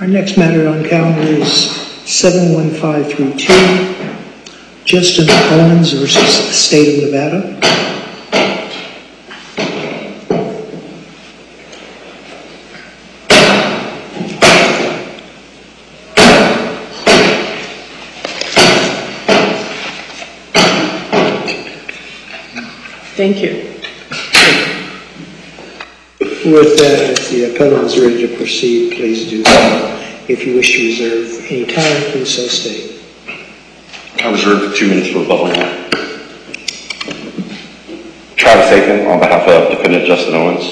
Our next matter on calendar is 71532, Justin Owens versus the State of Nevada. Thank you. With that, if the appellant is ready to proceed, please do so. If you wish to reserve any time, please so state. I reserve 2 minutes for rebuttal. Travis Aiken on behalf of defendant Justin Owens.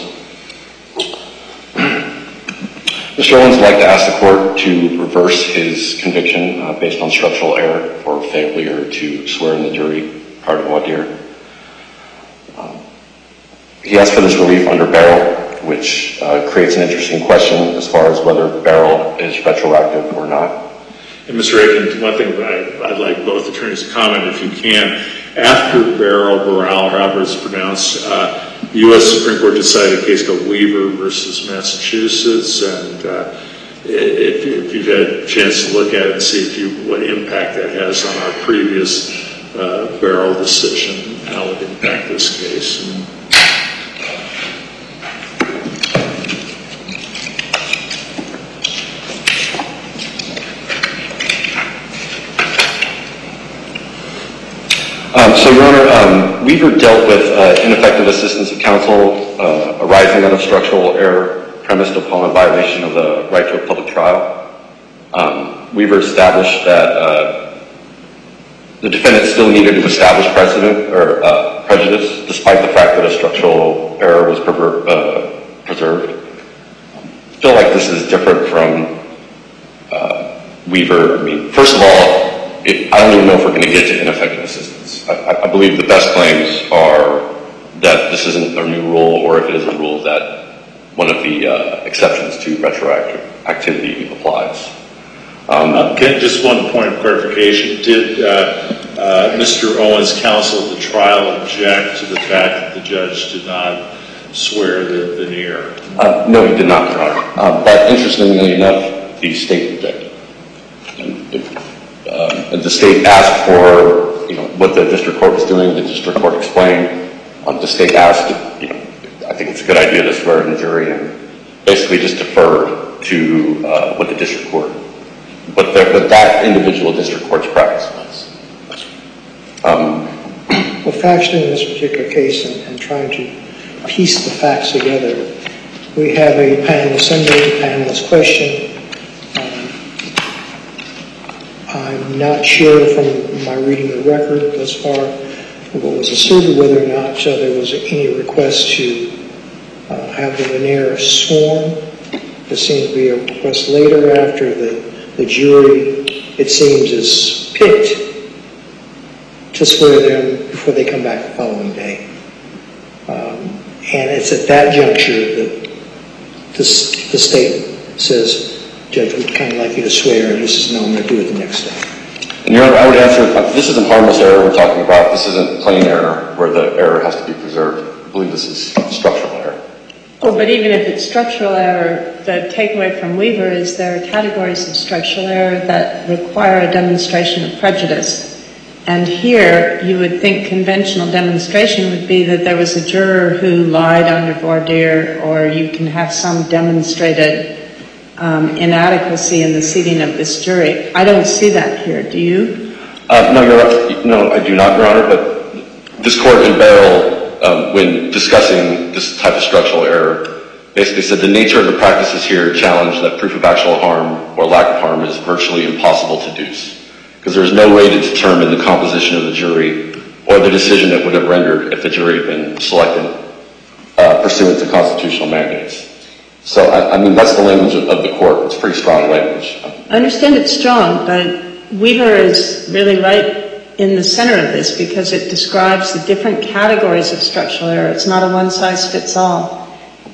Mr. Owens would like to ask the court to reverse his conviction based on structural error for failure to swear in the jury prior to voir dire. He asked for this relief under Barrel, which creates an interesting question as far as whether Barrel is retroactive or not. And Mr. Aiken, one thing I'd like both attorneys to comment, if you can. After Barrel, however it's pronounced, the U.S. Supreme Court decided a case called Weaver versus Massachusetts, and if you've had a chance to look at it and see what impact that has on our previous Barrel decision, how it would impact this case. So, Your Honor, Weaver dealt with ineffective assistance of counsel arising out of structural error premised upon a violation of the right to a public trial. Weaver established that the defendant still needed to establish precedent or prejudice, despite the fact that a structural error was preserved. I feel like this is different from Weaver. I mean, first of all, I don't even know if we're going to get to ineffective assistance. I believe the best claims are that this isn't a new rule, or if it is a rule, that one of the exceptions to retroactive activity applies. Just one point of clarification. Did Mr. Owens' counsel at the trial object to the fact that the judge did not swear the veneer? No, he did not, Your Honor. But interestingly enough, the state objected. The state asked for, what the district court was doing. The district court explained. The state asked, I think it's a good idea to swear in the jury, and basically just deferred to what the district court, what that individual district court's practice was. Well, factually in this particular case, and trying to piece the facts together, we have a panelist question. I'm not sure from my reading of the record thus far what was asserted, whether or not there was any request to have the veneer sworn. There seems to be a request later after the jury, it seems, is picked to swear them before they come back the following day. And it's at that juncture that the state says, Judge, we'd kind of like you to swear, and he says, no, I'm going to do it the next day. And Your Honor, I would answer, this isn't harmless error we're talking about. This isn't plain error where the error has to be preserved. I believe this is structural error. Oh, but even if it's structural error, the takeaway from Weaver is there are categories of structural error that require a demonstration of prejudice. And here, you would think conventional demonstration would be that there was a juror who lied under voir dire, or you can have some demonstrated inadequacy in the seating of this jury. I don't see that here. Do you? No, I do not, Your Honor. But this court in Barrel, when discussing this type of structural error, basically said the nature of the practices here challenge that proof of actual harm or lack of harm is virtually impossible to deduce, because there's no way to determine the composition of the jury or the decision that would have rendered if the jury had been selected pursuant to constitutional mandates. So, I mean, that's the language of the court. It's pretty strong language. I understand it's strong, but Weaver is really right in the center of this because it describes the different categories of structural error. It's not a one-size-fits-all.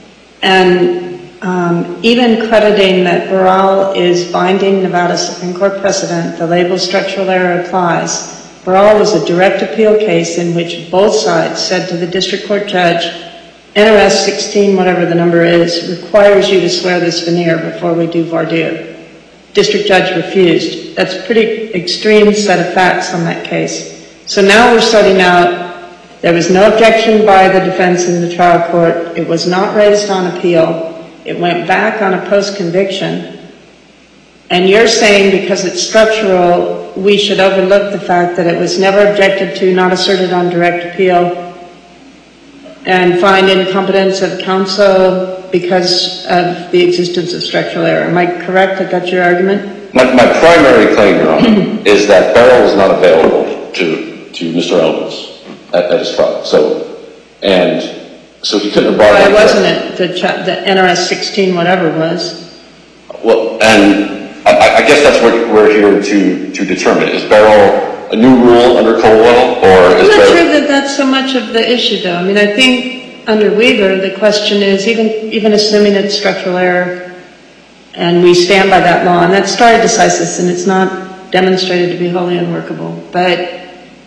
And even crediting that Barral is binding Nevada Supreme Court precedent, the label structural error applies. Barral was a direct appeal case in which both sides said to the district court judge, NRS 16, whatever the number is, requires you to swear this veneer before we do voir dire. district judge refused. That's a pretty extreme set of facts on that case. So now we're starting out, there was no objection by the defense in the trial court. It was not raised on appeal. It went back on a post-conviction. And you're saying because it's structural, we should overlook the fact that it was never objected to, not asserted on direct appeal, and find incompetence of counsel because of the existence of structural error. Am I correct that that's your argument? My primary claim, Your Honor, is that Barrow was not available to Mr. Elvis at his trial. So he couldn't have brought it up. Why wasn't it the NRS 16 whatever was? Well, and I guess that's what we're here to determine. Is Barrow a new rule under Colwell, or is I'm not sure that that's so much of the issue, though. I mean, I think under Weaver, the question is, even assuming it's structural error, and we stand by that law, and that's stare decisis, and it's not demonstrated to be wholly unworkable. But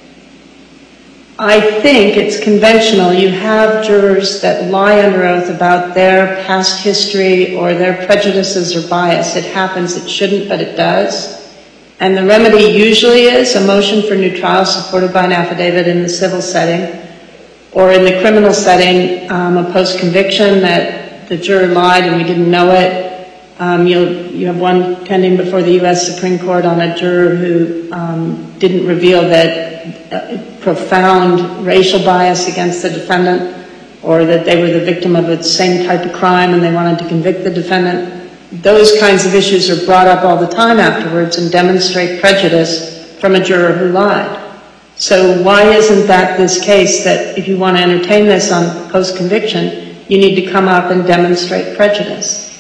I think it's conventional. You have jurors that lie under oath about their past history or their prejudices or bias. It happens. It shouldn't, but it does. And the remedy usually is a motion for new trial supported by an affidavit in the civil setting, or in the criminal setting, a post-conviction that the juror lied and we didn't know it. You have one pending before the U.S. Supreme Court on a juror who didn't reveal that profound racial bias against the defendant, or that they were the victim of the same type of crime and they wanted to convict the defendant. Those kinds of issues are brought up all the time afterwards and demonstrate prejudice from a juror who lied. So why isn't that this case that if you want to entertain this on post-conviction, you need to come up and demonstrate prejudice?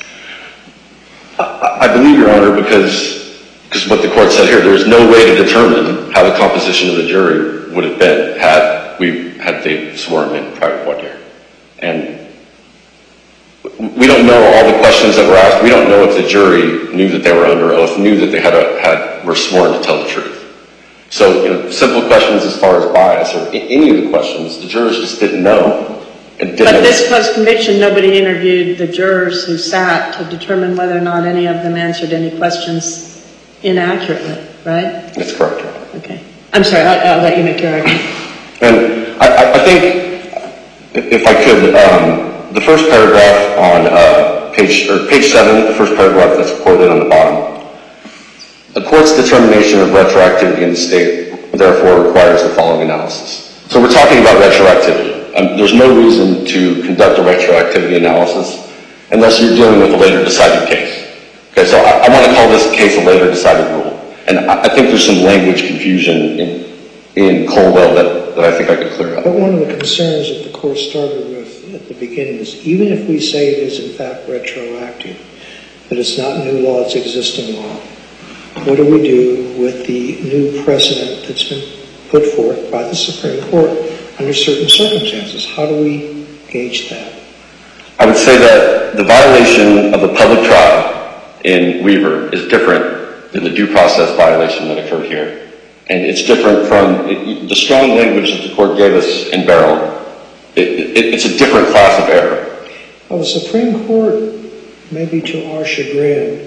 I believe, Your Honor, because what the court said here, there's no way to determine how the composition of the jury would have been had they sworn in prior to voir dire. And we don't know all the questions that were asked. We don't know if the jury knew that they were under oath, knew that they were sworn to tell the truth. So, simple questions as far as bias or any of the questions, the jurors just didn't know. But this post-conviction, nobody interviewed the jurors who sat to determine whether or not any of them answered any questions inaccurately, right? That's correct, Your Honor. Okay. I'm sorry, I'll let you make your argument. And I think, if I could, the first paragraph on page 7, the first paragraph that's quoted on the bottom. The court's determination of retroactivity in the state, therefore, requires the following analysis. So we're talking about retroactivity. There's no reason to conduct a retroactivity analysis unless you're dealing with a later decided case. Okay, so I want to call this case a later decided rule. And I think there's some language confusion in Colwell that I think I could clear up. But one of the concerns that the court started with at the beginning is even if we say it is in fact retroactive, that it's not new law, it's existing law, what do we do with the new precedent that's been put forth by the Supreme Court under certain circumstances? How do we gauge that? I would say that the violation of a public trial in Weaver is different than the due process violation that occurred here. And it's different from the strong language that the court gave us in Barrow. It's a different class of error. Well, the Supreme Court, maybe to our chagrin,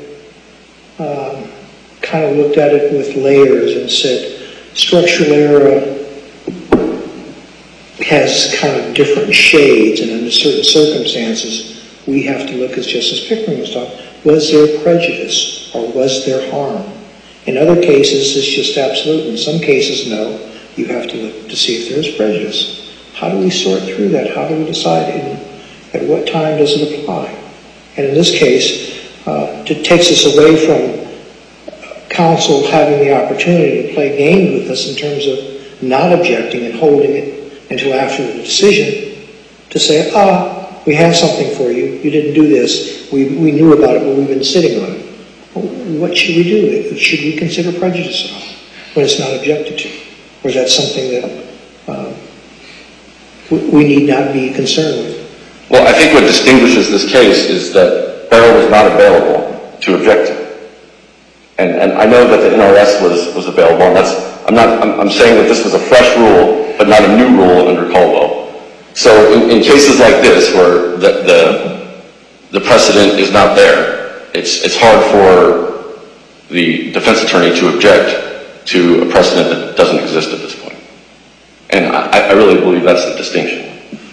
kind of looked at it with layers and said structural error has kind of different shades, and under certain circumstances we have to look, as Justice Pickering was talking, was there prejudice or was there harm? In other cases it's just absolute. In some cases, no. You have to look to see if there's prejudice. How do we sort through that? How do we decide at what time does it apply? And in this case, it takes us away from counsel having the opportunity to play games with us in terms of not objecting and holding it until after the decision to say, we have something for you. You didn't do this. We knew about it, but we've been sitting on it. What should we do? Should we consider prejudice at all when it's not objected to? Or is that something that we need not be concerned with? Well, I think what distinguishes this case is that Barrow was not available to object to. And I know that the NRS was available, and I'm saying that this was a fresh rule, but not a new rule under Colwell. So in cases like this, where the precedent is not there, it's hard for defense attorney to object to a precedent that doesn't exist at this point. And I really believe that's the distinction.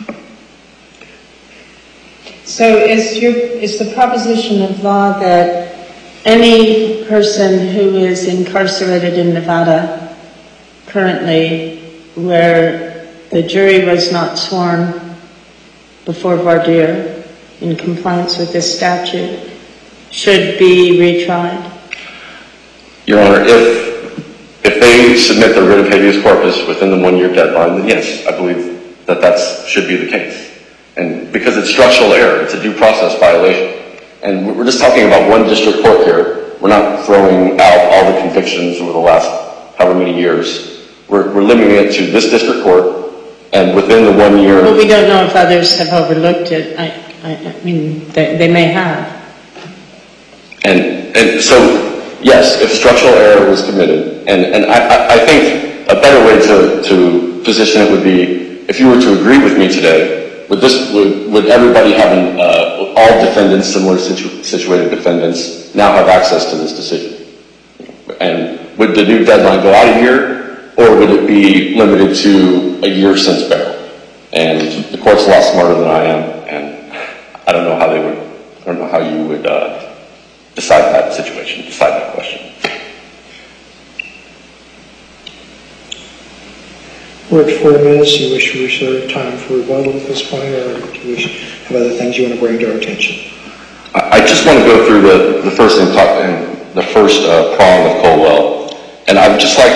So is the proposition of law that any person who is incarcerated in Nevada currently where the jury was not sworn before voir dire in compliance with this statute should be retried? Your Honor, if they submit their writ of habeas corpus within the 1-year deadline, then yes, I believe that should be the case. And because it's structural error, it's a due process violation. And we're just talking about one district court here. We're not throwing out all the convictions over the last however many years. We're limiting it to this district court, and within the 1 year. Well, we don't know if others have overlooked it. I mean, they may have. And so, yes, if structural error was committed, and I think a better way to position it would be, if you were to agree with me today, would everybody having all defendants, similar situated defendants, now have access to this decision? And would the new deadline go out a year, or would it be limited to a year since Barrow? And the court's a lot smarter than I am, and I don't know how you would decide that situation, decide that question. We're at 4 minutes. Do you wish to reserve time for rebuttal at this point, or do you wish to have other things you want to bring to our attention? I just want to go through the first prong of Colwell, and I would just like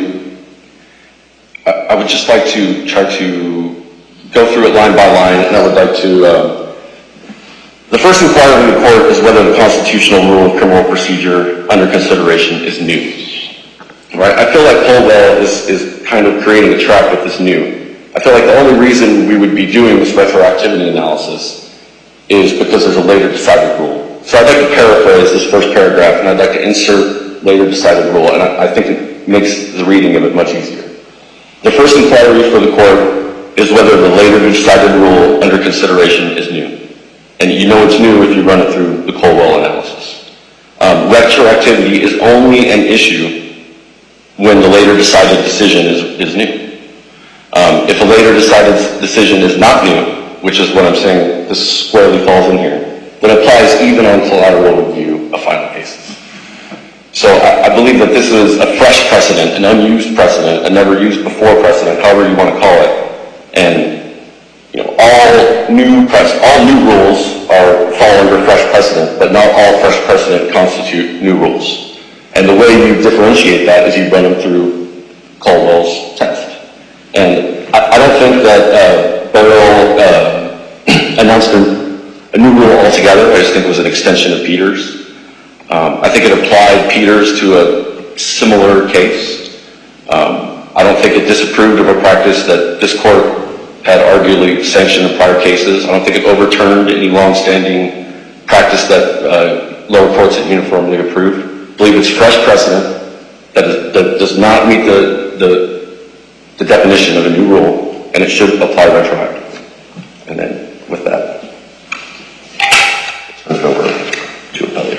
to try to go through it line by line, and I would like to. The first inquiry in the court is whether the constitutional rule of criminal procedure under consideration is new. Right? I feel like Colwell is kind of creating a trap with this new. I feel like the only reason we would be doing this retroactivity analysis is because there's a later decided rule. So I'd like to paraphrase this first paragraph, and I'd like to insert later decided rule, and I think it makes the reading of it much easier. The first inquiry for the court is whether the later decided rule under consideration is new. And you know it's new if you run it through the Colwell analysis. Retroactivity is only an issue when the later decided decision is new. If a later decided decision is not new, which is what I'm saying, this squarely falls in here, then it applies even on collateral review of final cases. So I believe that this is a fresh precedent, an unused precedent, a never used before precedent, however you want to call it. And all new rules fall under fresh precedent, but not all fresh precedent constitute new rules. And the way you differentiate that is you run them through Colwell's test. And I don't think that Barrow announced a new rule altogether. I just think it was an extension of Peters. I think it applied Peters to a similar case. I don't think it disapproved of a practice that this court had arguably sanctioned in prior cases. I don't think it overturned any long-standing practice that lower courts had uniformly approved. I believe it's fresh precedent that does not meet the definition of a new rule, and it should apply retroactively. And then, with that, turn it over to appellate.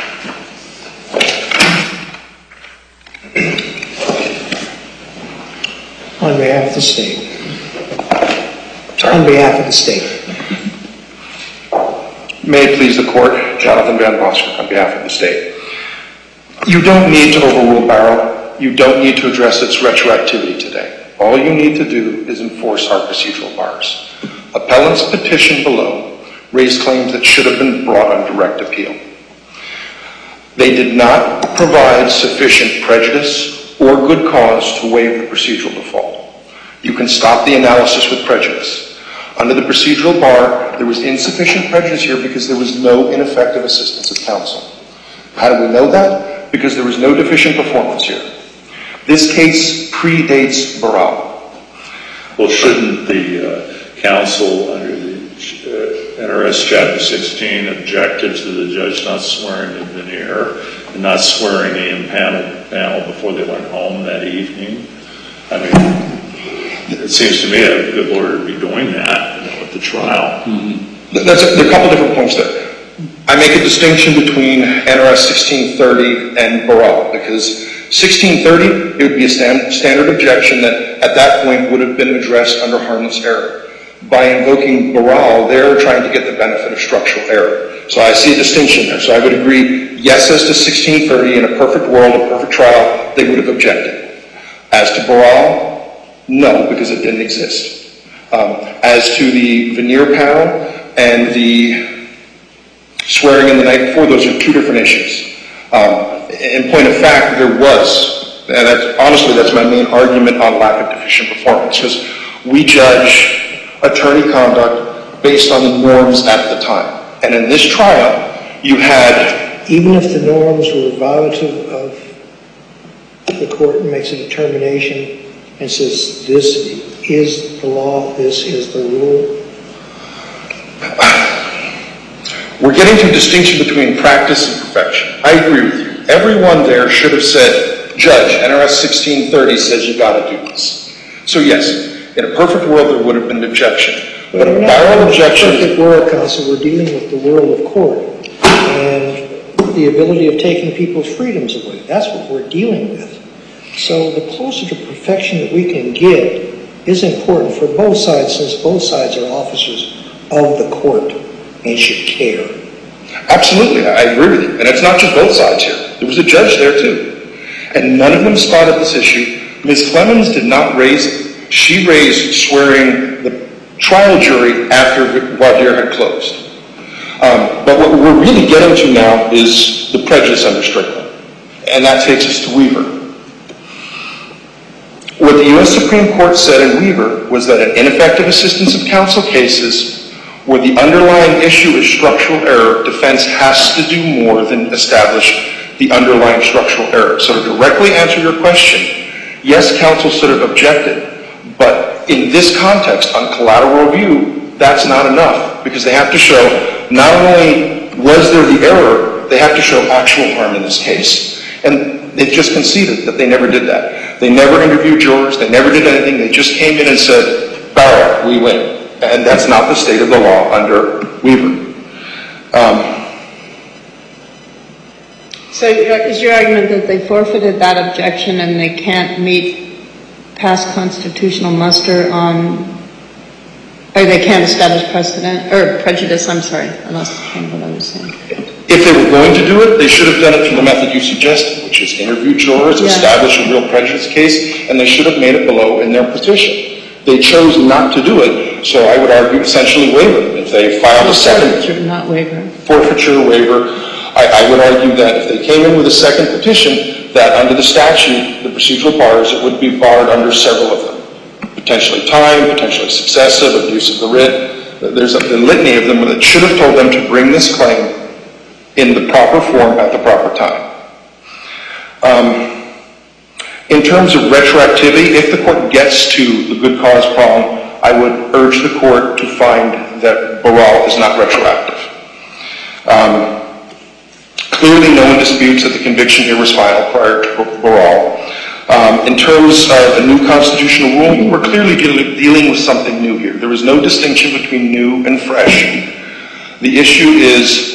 On behalf of the state. On behalf of the state. May it please the court, Jonathan Van Bosker on behalf of the state. You don't need to overrule Barrow. You don't need to address its retroactivity today. All you need to do is enforce our procedural bars. Appellants' petition below raised claims that should have been brought on direct appeal. They did not provide sufficient prejudice or good cause to waive the procedural default. You can stop the analysis with prejudice. Under the procedural bar, there was insufficient prejudice here because there was no ineffective assistance of counsel. How do we know that? Because there was no deficient performance here. This case predates Barrow. Well, shouldn't the counsel under the NRS Chapter 16 objected to the judge not swearing in veneer and not swearing the impaneled panel before they went home that evening? I mean, it seems to me a good lawyer would be doing that at the trial. There are a couple different points there. I make a distinction between NRS 1630 and Burrell, because 1630, it would be a standard objection that at that point would have been addressed under harmless error. By invoking Burrell, they're trying to get the benefit of structural error. So I see a distinction there. So I would agree, yes, as to 1630, in a perfect world, a perfect trial, they would have objected. As to Burrell, no, because it didn't exist. As to the veneer panel and the swearing in the night before, those are two different issues. In point of fact, there was, and honestly, that's my main argument on lack of deficient performance, because we judge attorney conduct based on the norms at the time. And in this trial, you had... Even if the norms were violative of the court makes a determination and says this is the law, this is the rule? We're getting to a distinction between practice and perfection. I agree with you. Everyone there should have said, Judge, NRS 1630 says you got to do this. So yes, in a perfect world, there would have been an objection. But a barrel objection... In a perfect world, counsel, we're dealing with the world of court and the ability of taking people's freedoms away. That's what we're dealing with. So the closer to perfection that we can get is important for both sides, since both sides are officers of the court and should care. Absolutely, I agree with you. And it's not just both sides here. There was a judge there too. And none of them spotted this issue. Ms. Clemens did not raise it. She raised swearing the trial jury after voir dire had closed. But what we're really getting to now is the prejudice under Strickland. And that takes us to Weaver. What the U.S. Supreme Court said in Weaver was that in ineffective assistance of counsel cases where the underlying issue is structural error, defense has to do more than establish the underlying structural error. So to directly answer your question, yes, counsel should have objected, but in this context, on collateral review, that's not enough, because they have to show not only was there the error, they have to show actual harm in this case. And they've just conceded that they never did that. They never interviewed jurors, they never did anything, they just came in and said, barrel, we win. And that's not the state of the law under Weaver. So is your argument that they forfeited that objection and they can't meet past constitutional muster on, or they can't establish precedent, or prejudice, I'm sorry, I lost kind of what I was saying. If they were going to do it, they should have done it through the method you suggested, which is interview jurors, establish a real prejudice case, and they should have made it below in their petition. They chose not to do it, so I would argue essentially waiver. If they filed a second... Forfeiture, not waiver. Forfeiture, waiver. I would argue that if they came in with a second petition, that under the statute, the procedural bars, it would be barred under several of them. Potentially time, potentially successive, abuse of the writ. There's a litany of them that should have told them to bring this claim in the proper form at the proper time. In terms of retroactivity, if the court gets to the good cause prong, I would urge the court to find that Barral is not retroactive. Clearly, no one disputes that the conviction here was filed prior to Barral. In terms of a new constitutional rule, we're clearly dealing with something new here. There is no distinction between new and fresh. The issue is,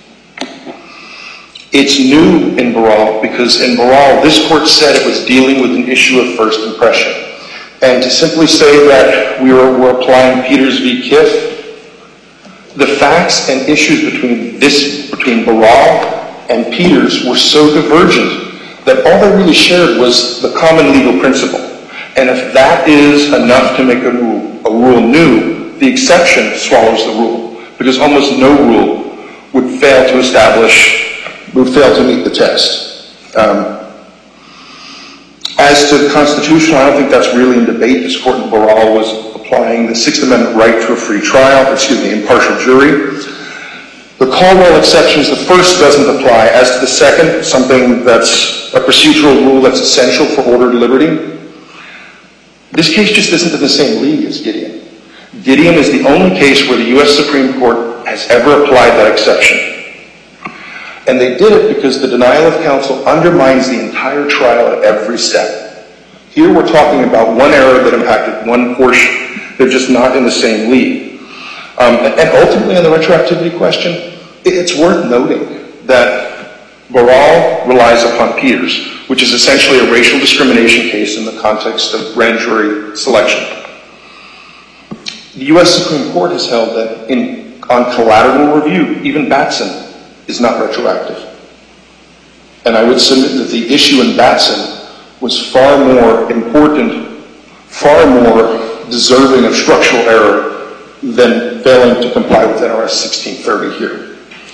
it's new in Barral because in Barral, this court said it was dealing with an issue of first impression. And to simply say that we're applying Peters v. Kiff, the facts and issues between Barral and Peters were so divergent that all they really shared was the common legal principle. And if that is enough to make a rule new, the exception swallows the rule, because almost no rule would fail to meet the test. As to constitutional, I don't think that's really in debate. This court in Barral was applying the Sixth Amendment right to a free trial, impartial jury. The Caldwell exceptions, the first doesn't apply. As to the second, something that's a procedural rule that's essential for ordered liberty, this case just isn't in the same league as Gideon. Gideon is the only case where the U.S. Supreme Court has ever applied that exception. And they did it because the denial of counsel undermines the entire trial at every step. Here we're talking about one error that impacted one portion. They're just not in the same league. And ultimately on the retroactivity question, It's worth noting that Baral relies upon Peters, which is essentially a racial discrimination case in the context of grand jury selection. The U.S. Supreme Court has held that on collateral review, even Batson is not retroactive. And I would submit that the issue in Batson was far more important, far more deserving of structural error than failing to comply with NRS 1630 here.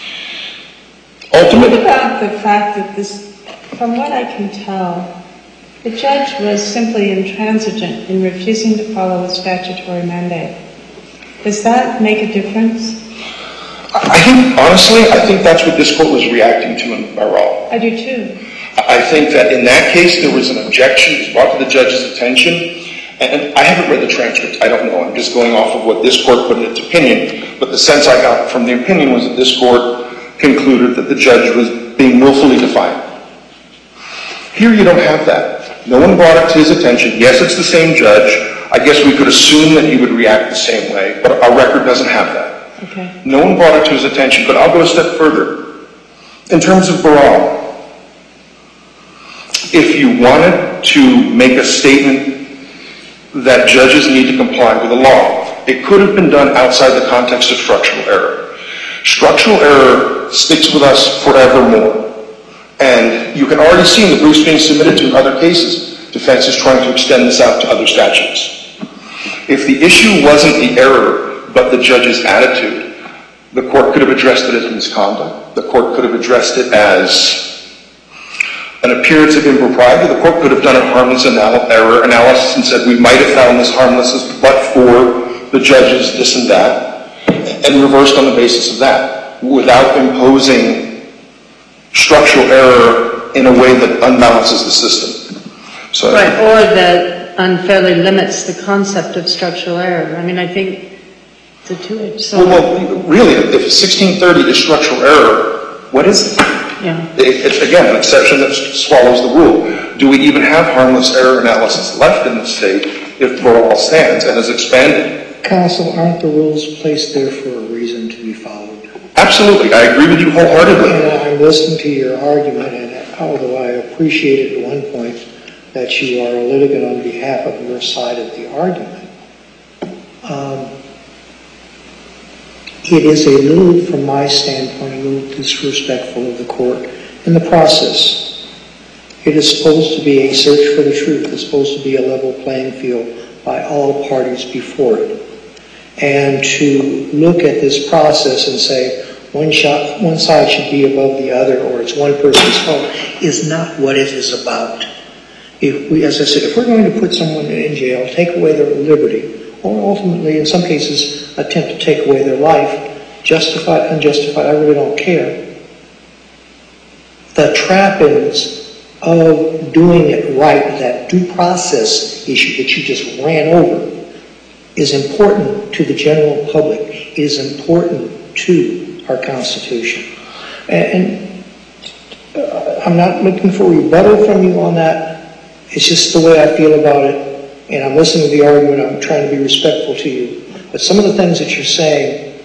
What about the fact that this, from what I can tell, the judge was simply intransigent in refusing to follow a statutory mandate? Does that make a difference? I think that's what this court was reacting to in Baral. I do too. I think that in that case there was an objection, it was brought to the judge's attention, and I haven't read the transcript, I don't know, I'm just going off of what this court put in its opinion, but the sense I got from the opinion was that this court concluded that the judge was being willfully defiant. Here you don't have that. No one brought it to his attention. Yes, it's the same judge. I guess we could assume that he would react the same way, but our record doesn't have that. Okay. No one brought it to his attention, but I'll go a step further. In terms of Baral, if you wanted to make a statement that judges need to comply with the law, it could have been done outside the context of structural error. Structural error sticks with us forevermore. And you can already see in the briefs being submitted to in other cases, defense is trying to extend this out to other statutes. If the issue wasn't the error, but the judge's attitude, the court could have addressed it as misconduct. The court could have addressed it as an appearance of impropriety. The court could have done a harmless error analysis and said we might have found this harmless but for the judge's this and that, and reversed on the basis of that, without imposing structural error in a way that unbalances the system. So, right, or that unfairly limits the concept of structural error. I mean, I think it's a two-edged sword. Well, really, if 1630 is structural error, what is it? Yeah. It's, again, an exception that swallows the rule. Do we even have harmless error analysis left in the state if Baral stands and is expanded? Counsel, aren't the rules placed there for a reason to be followed? Absolutely. I agree with you wholeheartedly. And I'm listening to your argument, and although I appreciated at one point that you are a litigant on behalf of your side of the argument, it is a little, from my standpoint, a little disrespectful of the court in the process. It is supposed to be a search for the truth. It's supposed to be a level playing field by all parties before it. And to look at this process and say one side should be above the other or it's one person's fault is not what it is about. If we, as I said, if we're going to put someone in jail, take away their liberty, or ultimately, in some cases, attempt to take away their life, justified, unjustified, I really don't care. The trappings of doing it right, that due process issue that you just ran over, is important to the general public. It is important to our Constitution. And I'm not looking for a rebuttal from you on that. It's just the way I feel about it. And I'm listening to the argument. I'm trying to be respectful to you. But some of the things that you're saying,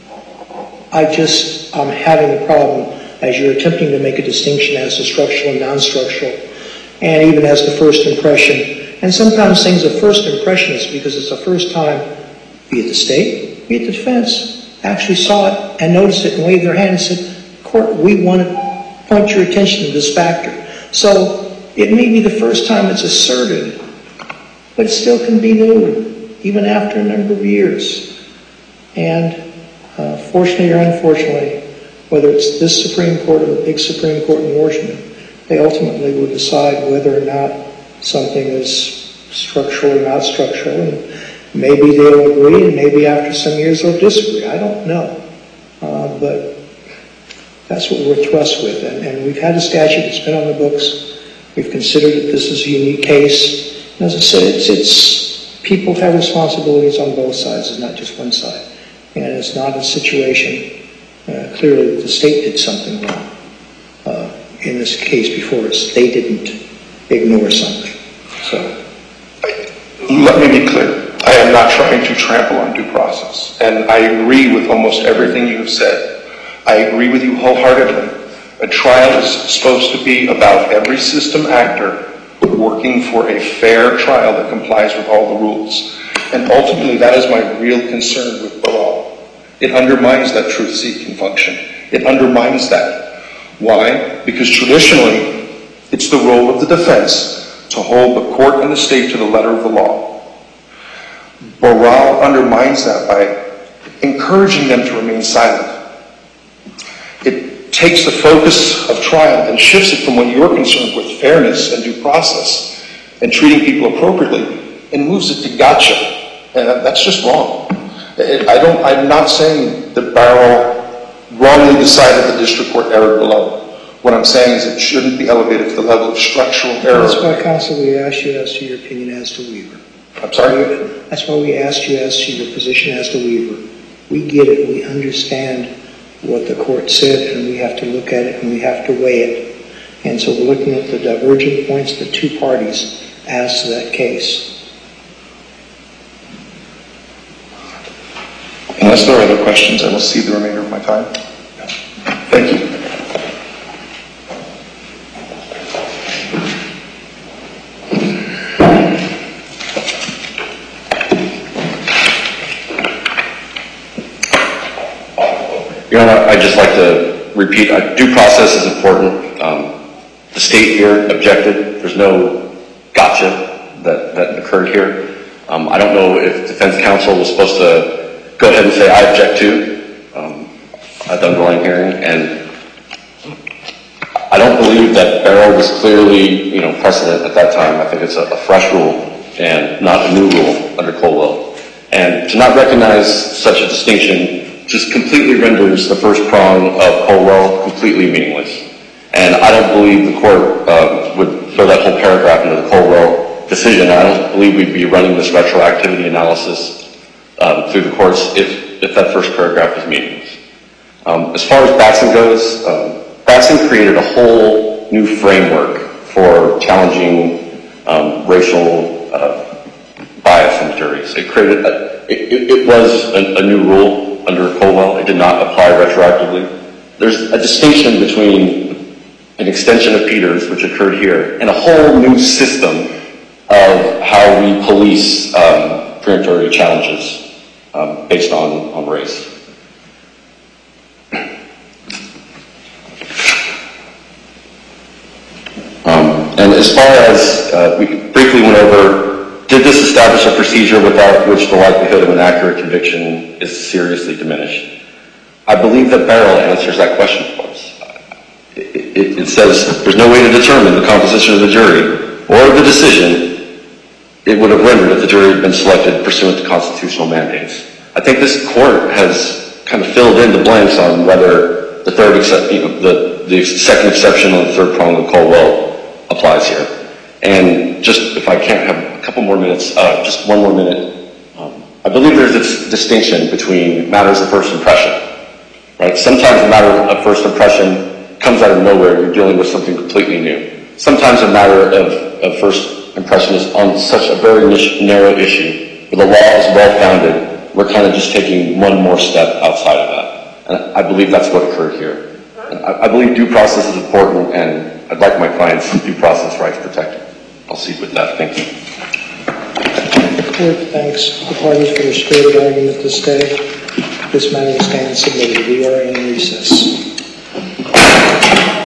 I'm having a problem as you're attempting to make a distinction as to structural and non-structural, and even as the first impression. And sometimes things are first impressions because it's the first time, be it the state, be it the defense, actually saw it and noticed it and waved their hand and said, "Court, we want to point your attention to this factor." So it may be the first time it's asserted, but it still can be new, even after a number of years. And fortunately or unfortunately, whether it's this Supreme Court or the big Supreme Court in Washington, they ultimately will decide whether or not something is structural or not structural. And maybe they'll agree, and maybe after some years they'll disagree. I don't know. But that's what we're thrust with. And we've had a statute that's been on the books. We've considered that this is a unique case. And as I said, it's people have responsibilities on both sides. It's not just one side. And it's not a situation, clearly the state did something wrong in this case before us. They didn't ignore something. So, let me be clear. I am not trying to trample on due process. And I agree with almost everything you have said. I agree with you wholeheartedly. A trial is supposed to be about every system actor working for a fair trial that complies with all the rules. And ultimately, that is my real concern with Baral. It undermines that truth-seeking function. It undermines that. Why? Because traditionally, it's the role of the defense to hold the court and the state to the letter of the law. Baral undermines that by encouraging them to remain silent. It takes the focus of trial and shifts it from what you're concerned with, fairness and due process, and treating people appropriately, and moves it to gotcha. And that's just wrong. I'm not saying that Baral wrongly decided the district court error below. What I'm saying is it shouldn't be elevated to the level of structural error. That's why, counsel, we asked you as to your opinion as to Weaver. I'm sorry? That's why we asked you as to your position as to Weaver. We get it. We understand what the court said, and we have to look at it, and we have to weigh it. And so we're looking at the divergent points, the two parties as to that case. Unless there are other questions, I will cede the remainder of my time. Thank you. Your Honor, I'd just like to repeat, due process is important. The state here objected. There's no gotcha that occurred here. I don't know if defense counsel was supposed to go ahead and say, I object to the underlying hearing, and I don't believe that Baral was clearly, precedent at that time. I think it's a fresh rule and not a new rule under Colwell. And to not recognize such a distinction just completely renders the first prong of Colwell completely meaningless. And I don't believe the court would throw that whole paragraph into the Colwell decision. I don't believe we'd be running this retroactivity analysis through the courts if that first paragraph is meaningless. As far as Batson goes, Batson created a whole new framework for challenging racial bias in the juries. It was a new rule under Colwell. It did not apply retroactively. There's a distinction between an extension of Peters, which occurred here, and a whole new system of how we police preemptory challenges based on race. And as far as we briefly went over, did this establish a procedure without which the likelihood of an accurate conviction is seriously diminished? I believe that Baral answers that question for us. It says there's no way to determine the composition of the jury or the decision it would have rendered if the jury had been selected pursuant to constitutional mandates. I think this court has kind of filled in the blanks on whether the the second exception on the third prong of Colwell applies here. And just, if I can't have a couple more minutes, just one more minute. I believe there's this distinction between matters of first impression, right? Sometimes a matter of first impression comes out of nowhere. You're dealing with something completely new. Sometimes a matter of first impression is on such a very narrow issue where the law is well-founded. We're kind of just taking one more step outside of that. And I believe that's what occurred here. And I believe due process is important, and I'd like my clients' due process rights protected. I'll cede with that. Thank you. The court thanks the parties for their spirited argument this day. This matter will stand submitted. We are in recess.